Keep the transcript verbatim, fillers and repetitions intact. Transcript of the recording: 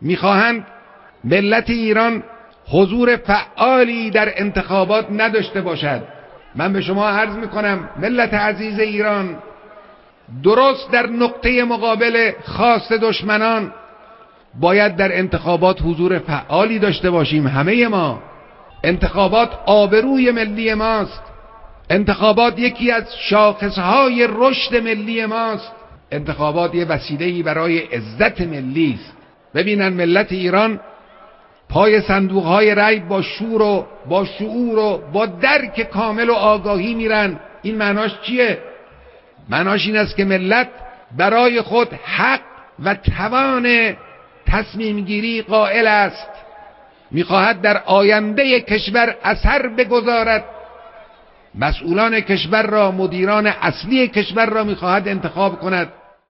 میخواهند ملت ایران حضور فعالی در انتخابات نداشته باشد. من به شما عرض میکنم ملت عزیز ایران، درست در نقطه مقابل خواست دشمنان باید در انتخابات حضور فعالی داشته باشیم. همه ما انتخابات آبروی ملی ماست، انتخابات یکی از شاخصهای رشد ملی ماست، انتخابات یه وسیله‌ای برای عزت ملی است. ببینن ملت ایران پای صندوق‌های رای با شور و با شعور و با درک کامل و آگاهی میرن. این معناش چیه؟ معناش این است که ملت برای خود حق و توان تصمیم گیری قائل است، میخواهد در آینده کشور اثر بگذارد، مسئولان کشور را، مدیران اصلی کشور را میخواهد انتخاب کند.